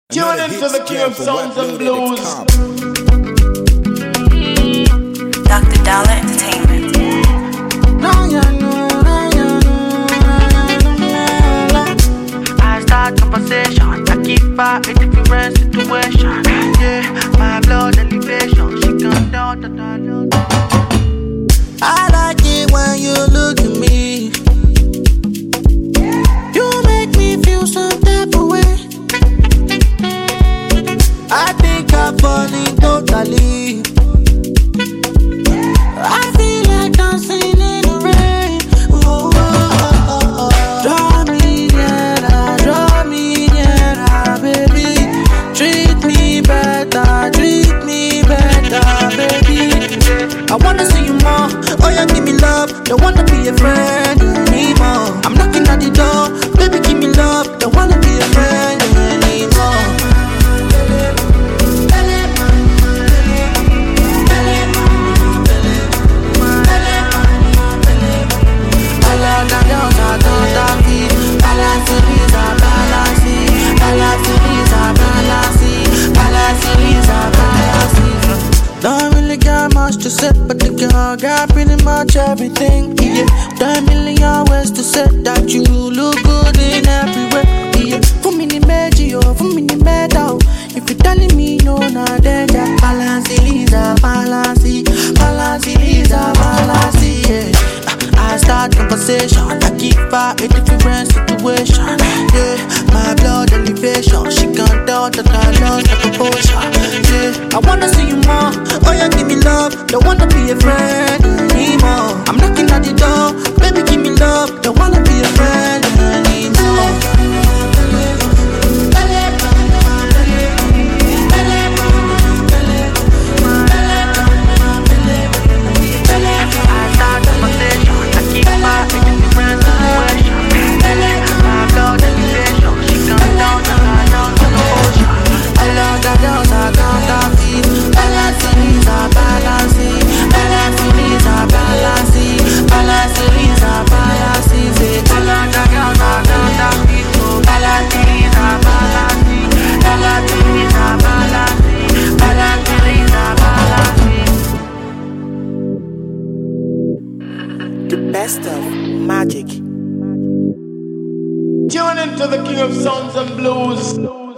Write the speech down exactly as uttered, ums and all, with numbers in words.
Tune into the King of Sounds and Blues. Doctor Dollar Entertainment. I start conversation, I keep her in different situation. Yeah, my blood elevation, she come down, down, down, down. I like it when you look at me. You make me feel some type of way. I think I'm falling totally. I feel like dancing in the rain. Oh, oh, oh, oh, oh. Draw me nearer, draw me nearer, baby. Treat me better, treat me better, baby. I wanna see you more. Oh, yeah, give me love. Don't wanna be a friend anymore. I'm knocking at the door. Baby, give me love. Don't wanna be a friend anymore. Don't really got much to say, but the girl got pretty much everything. Yeah, done a million ways to say that you look good in every way. Yeah, for me the magic, oh, for me the medal. If you're telling me no, not danger. Balance, Lisa, balance, balance, Lisa, balance, yeah. I start conversation, I keep her in different situation. Yeah, my blood elevation, she can't tell that I lost the proportion. Yeah, I wanna see you more. Oh yeah, give me love. Don't wanna be a friend anymore. I'm knocking at the door. Baby, give me love. Don't wanna be a friend anymore. The best of magic. Tune into the King of Sounds and Blues.